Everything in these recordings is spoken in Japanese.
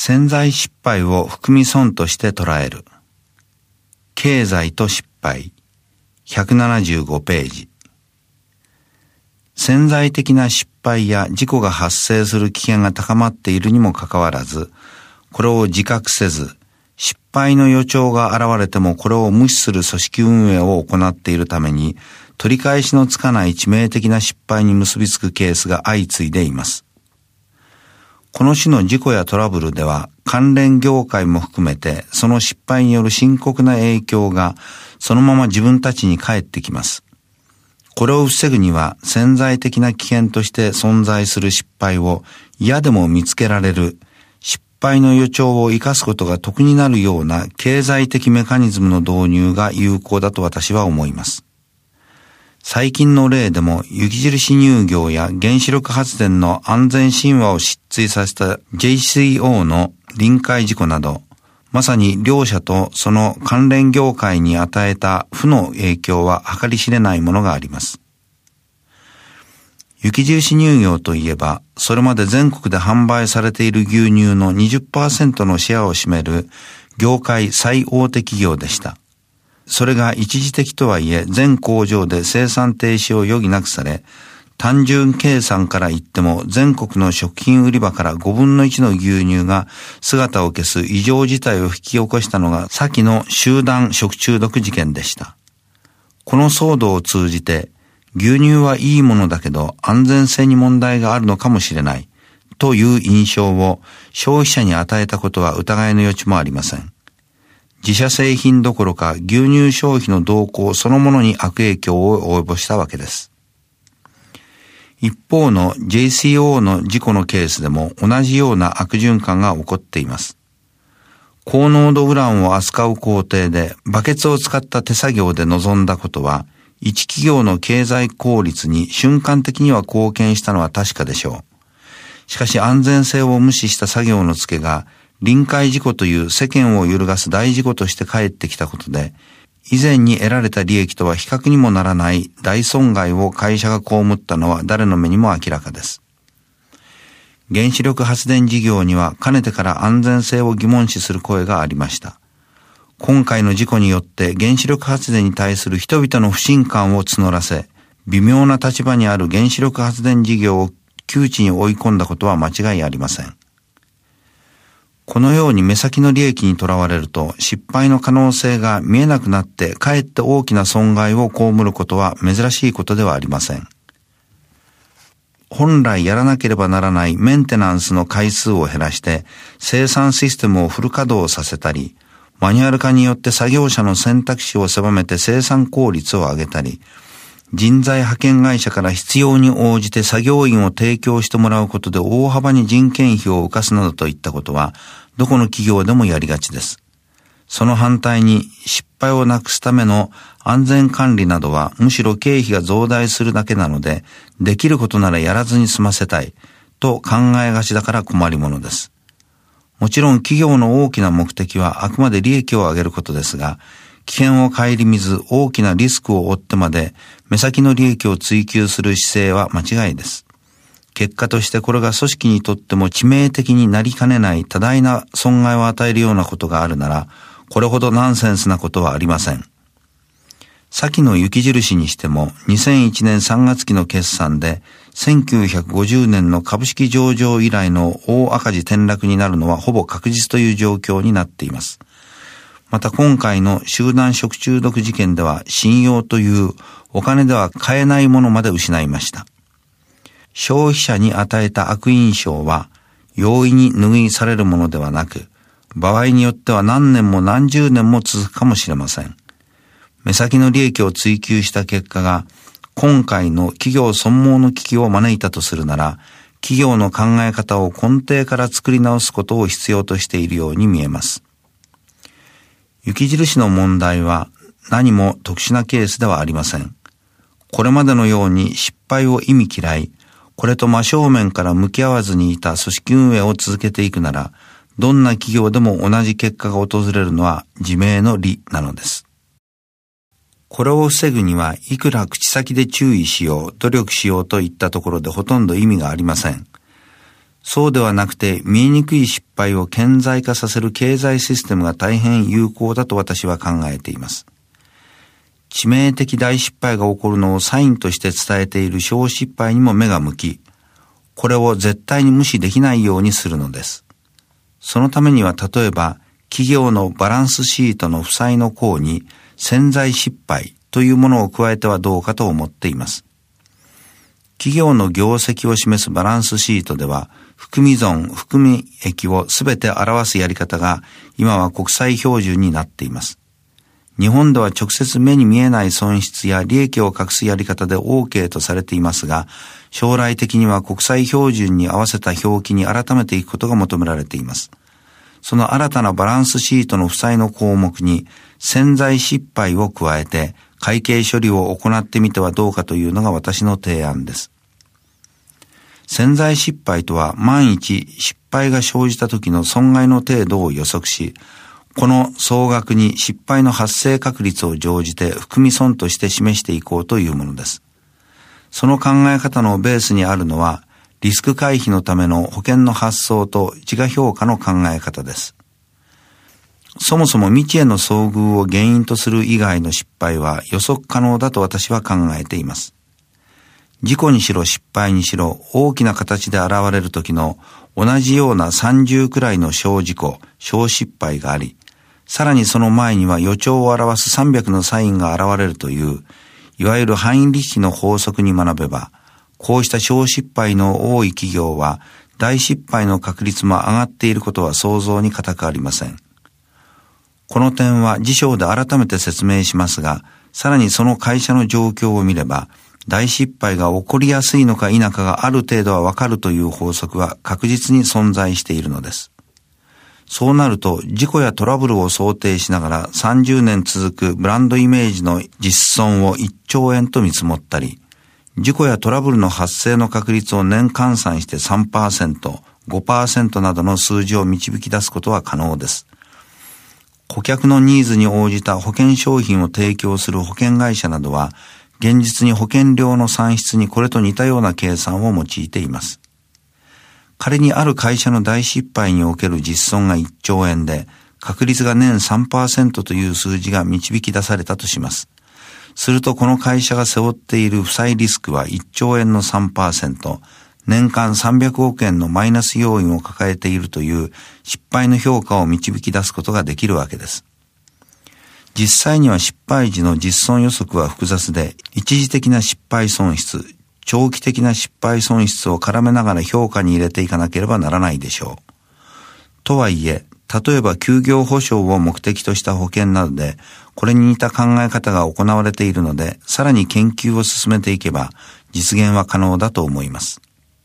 潜在失敗を含み損として捉える。経済と失敗、175ページ。潜在的な失敗や事故が発生する危険が高まっているにもかかわらず、これを自覚せず、失敗の予兆が現れてもこれを無視する組織運営を行っているために、取り返しのつかない致命的な失敗に結びつくケースが相次いでいます。この種の事故やトラブルでは、関連業界も含めて、その失敗による深刻な影響が、そのまま自分たちに返ってきます。これを防ぐには、潜在的な危険として存在する失敗を嫌でも見つけられる、失敗の予兆を生かすことが得になるような経済的メカニズムの導入が有効だと私は思います。最近の例でも雪印乳業や原子力発電の安全神話を失墜させた JCO の臨界事故など、まさに両社とその関連業界に与えた負の影響は計り知れないものがあります。雪印乳業といえば、それまで全国で販売されている牛乳の 20% のシェアを占める業界最大手企業でした。それが一時的とはいえ全工場で生産停止を余儀なくされ、単純計算から言っても全国の食品売り場から5分の1の牛乳が姿を消す異常事態を引き起こしたのが先の集団食中毒事件でした。この騒動を通じて、牛乳はいいものだけど安全性に問題があるのかもしれないという印象を消費者に与えたことは疑いの余地もありません。自社製品どころか牛乳消費の動向そのものに悪影響を及ぼしたわけです。一方の JCO の事故のケースでも同じような悪循環が起こっています。高濃度ウランを扱う工程でバケツを使った手作業で臨んだことは、一企業の経済効率に瞬間的には貢献したのは確かでしょう。しかし安全性を無視した作業の付けが、臨界事故という世間を揺るがす大事故として帰ってきたことで、以前に得られた利益とは比較にもならない大損害を会社が被ったのは誰の目にも明らかです。原子力発電事業にはかねてから安全性を疑問視する声がありました。今回の事故によって原子力発電に対する人々の不信感を募らせ、微妙な立場にある原子力発電事業を窮地に追い込んだことは間違いありません。このように目先の利益にとらわれると失敗の可能性が見えなくなってかえって大きな損害を被ることは珍しいことではありません。本来やらなければならないメンテナンスの回数を減らして生産システムをフル稼働させたり、マニュアル化によって作業者の選択肢を狭めて生産効率を上げたり、人材派遣会社から必要に応じて作業員を提供してもらうことで大幅に人件費を浮かすなどといったことは、どこの企業でもやりがちです。その反対に失敗をなくすための安全管理などはむしろ経費が増大するだけなので、できることならやらずに済ませたいと考えがちだから困りものです。もちろん企業の大きな目的はあくまで利益を上げることですが、危険を顧みず大きなリスクを負ってまで目先の利益を追求する姿勢は間違いです。結果としてこれが組織にとっても致命的になりかねない多大な損害を与えるようなことがあるなら、これほどナンセンスなことはありません。先の雪印にしても2001年3月期の決算で1950年の株式上場以来の大赤字転落になるのはほぼ確実という状況になっています。また今回の集団食中毒事件では信用というお金では買えないものまで失いました。消費者に与えた悪印象は容易に拭い去れるものではなく、場合によっては何年も何十年も続くかもしれません。目先の利益を追求した結果が今回の企業損耗の危機を招いたとするなら、企業の考え方を根底から作り直すことを必要としているように見えます。雪印の問題は何も特殊なケースではありません。これまでのように失敗を意味嫌い、これと真正面から向き合わずにいた組織運営を続けていくなら、どんな企業でも同じ結果が訪れるのは自明の理なのです。これを防ぐにはいくら口先で注意しよう、努力しようといったところでほとんど意味がありません。 そうではなくて見えにくい失敗を顕在化させる経済システムが大変有効だと私は考えています。致命的大失敗が起こるのをサインとして伝えている小失敗にも目が向き、これを絶対に無視できないようにするのです。そのためには例えば企業のバランスシートの負債の項に潜在失敗というものを加えてはどうかと思っています。企業の業績を示すバランスシートでは含み損、含み益をすべて表すやり方が今は国際標準になっています。日本では直接目に見えない損失や利益を隠すやり方で OK とされていますが、将来的には国際標準に合わせた表記に改めていくことが求められています。その新たなバランスシートの負債の項目に潜在失敗を加えて会計処理を行ってみてはどうかというのが私の提案です。潜在失敗とは万一失敗が生じた時の損害の程度を予測し、この総額に失敗の発生確率を乗じて含み損として示していこうというものです。その考え方のベースにあるのは、リスク回避のための保険の発想と自我評価の考え方です。そもそも未知への遭遇を原因とする以外の失敗は予測可能だと私は考えています。事故にしろ失敗にしろ大きな形で現れる時の同じような30くらいの小事故、小失敗があり、さらにその前には予兆を表す300のサインが現れるという、いわゆるハインリッヒの法則に学べば、こうした小失敗の多い企業は大失敗の確率も上がっていることは想像に難くありません。この点は次章で改めて説明しますが、さらにその会社の状況を見れば、大失敗が起こりやすいのか否かがある程度はわかるという法則は確実に存在しているのです。そうなると事故やトラブルを想定しながら30年続くブランドイメージの実損を1兆円と見積もったり、事故やトラブルの発生の確率を年換算して 3%、5% などの数字を導き出すことは可能です。顧客のニーズに応じた保険商品を提供する保険会社などは、現実に保険料の算出にこれと似たような計算を用いています。仮にある会社の大失敗における実損が1兆円で、確率が年 3% という数字が導き出されたとします。するとこの会社が背負っている負債リスクは1兆円の 3%、年間300億円のマイナス要因を抱えているという失敗の評価を導き出すことができるわけです。実際には失敗時の実損予測は複雑で、一時的な失敗損失、長期的な失敗損失を絡めながら評価に入れていかなければならないでしょう。とはいえ、例えば休業保障を目的とした保険などで、これに似た考え方が行われているので、さらに研究を進めていけば、実現は可能だと思います。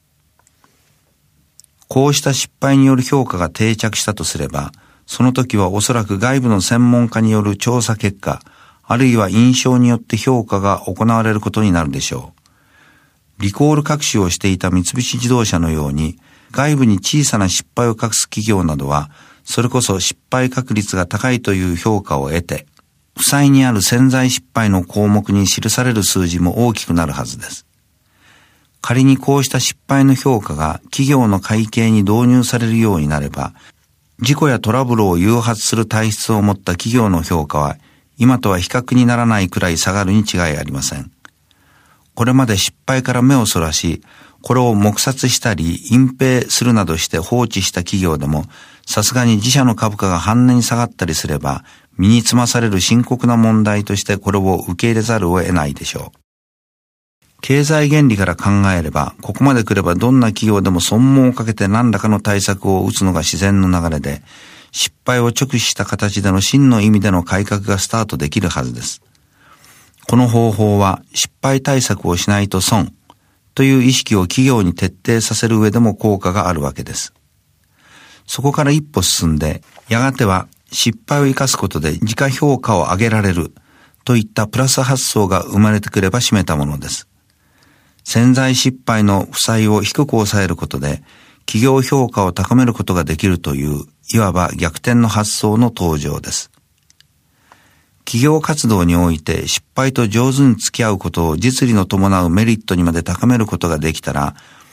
こうした失敗による評価が定着したとすれば、その時はおそらく外部の専門家による調査結果、あるいは印象によって評価が行われることになるでしょう。リコール隠しをしていた三菱自動車のように、外部に小さな失敗を隠す企業などは、それこそ失敗確率が高いという評価を得て、負債にある潜在失敗の項目に記される数字も大きくなるはずです。仮にこうした失敗の評価が企業の会計に導入されるようになれば、事故やトラブルを誘発する体質を持った企業の評価は、今とは比較にならないくらい下がるに違いありません。これまで失敗から目をそらし、これを黙殺したり隠蔽するなどして放置した企業でも、さすがに自社の株価が半値に下がったりすれば、身につまされる深刻な問題としてこれを受け入れざるを得ないでしょう。経済原理から考えれば、ここまで来ればどんな企業でも損耗をかけて何らかの対策を打つのが自然の流れで、失敗を直視した形での真の意味での改革がスタートできるはずです。この方法は失敗対策をしないと損という意識を企業に徹底させる上でも効果があるわけです。そこから一歩進んで、やがては失敗を生かすことで自家評価を上げられるといったプラス発想が生まれてくれば締めたものです。潜在失敗の負債を低く抑えることで企業評価を高めることができるといういわば逆転の発想の登場です。企業活動において失敗と上手に付き合うことを実利の伴うメリットにまで高めることができたら、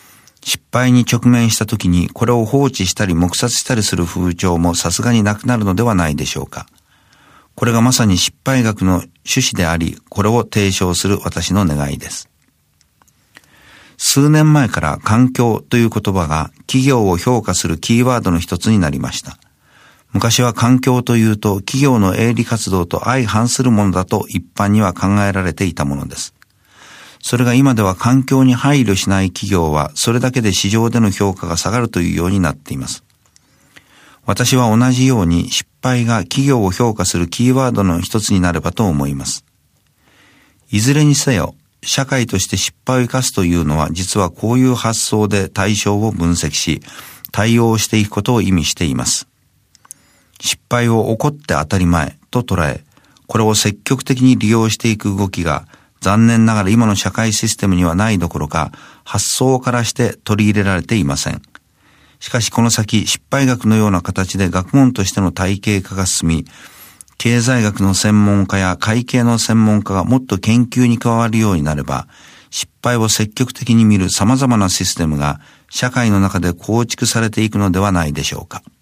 失敗に直面した時にこれを放置したり黙殺したりする風潮もさすがになくなるのではないでしょうか。これがまさに失敗学の趣旨であり、これを提唱する私の願いです。数年前から環境という言葉が企業を評価するキーワードの一つになりました。昔は環境というと企業の営利活動と相反するものだと一般には考えられていたものです。それが今では環境に配慮しない企業はそれだけで市場での評価が下がるというようになっています。私は同じように失敗が企業を評価するキーワードの一つになればと思います。いずれにせよ、社会として失敗を生かすというのは実はこういう発想で対象を分析し、対応していくことを意味しています。失敗を起こって当たり前と捉え、これを積極的に利用していく動きが残念ながら今の社会システムにはないどころか発想からして取り入れられていません。しかしこの先失敗学のような形で学問としての体系化が進み、経済学の専門家や会計の専門家がもっと研究に加わるようになれば、失敗を積極的に見る様々なシステムが社会の中で構築されていくのではないでしょうか。